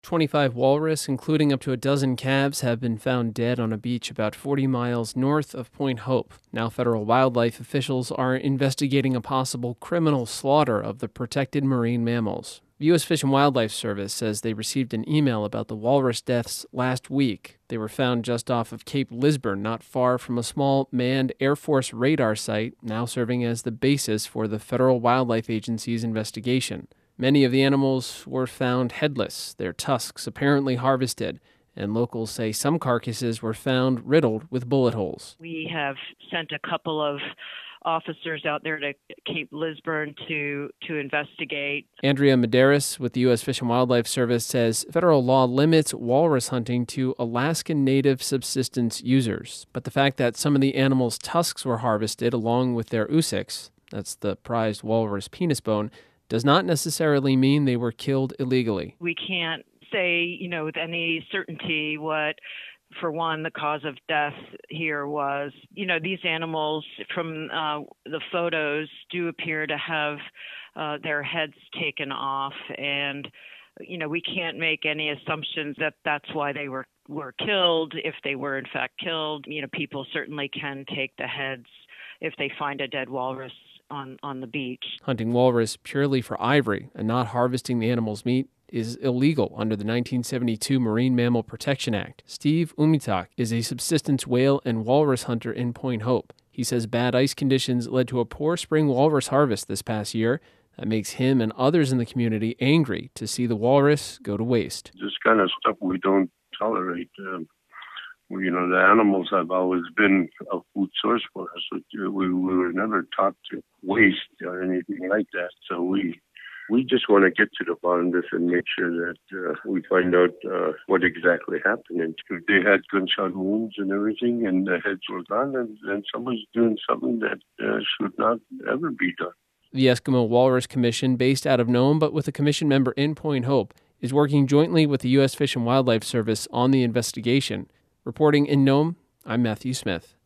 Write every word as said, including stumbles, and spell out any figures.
twenty-five walrus, including up to a dozen calves, have been found dead on a beach about forty miles north of Point Hope. Now federal wildlife officials are investigating a possible criminal slaughter of the protected marine mammals. The U S Fish and Wildlife Service says they received an email about the walrus deaths last week. They were found just off of Cape Lisburne, not far from a small manned Air Force radar site, now serving as the basis for the Federal Wildlife Agency's investigation. Many of the animals were found headless, their tusks apparently harvested, and locals say some carcasses were found riddled with bullet holes. We have sent a couple of officers out there to Cape Lisburne to to investigate. Andrea Medeiros with the U S Fish and Wildlife Service says federal law limits walrus hunting to Alaskan native subsistence users. But the fact that some of the animals' tusks were harvested along with their oocysts, that's the prized walrus penis bone, does not necessarily mean they were killed illegally. We can't say, you know, with any certainty what, for one, the cause of death here was. You know, these animals from uh, the photos do appear to have uh, their heads taken off, and, you know, we can't make any assumptions that that's why they were, were killed. If they were in fact killed, you know, people certainly can take the heads if they find a dead walrus on, on the beach. Hunting walrus purely for ivory and not harvesting the animal's meat is illegal under the nineteen seventy-two Marine Mammal Protection Act. Steve Umitak is a subsistence whale and walrus hunter in Point Hope. He says bad ice conditions led to a poor spring walrus harvest this past year. That makes him and others in the community angry to see the walrus go to waste. This kind of stuff we don't tolerate. Um, we, you know, the animals have always been a food source for us. We, we were never taught to waste or anything like that. So we we just want to get to the bottom of this and make sure that uh, we find out uh, what exactly happened. And if they had gunshot wounds and everything and the heads were gone, then, then somebody's doing something that uh, should not ever be done. The Eskimo Walrus Commission, based out of Nome but with a commission member in Point Hope, is working jointly with the U S Fish and Wildlife Service on the investigation. Reporting in Nome, I'm Matthew Smith.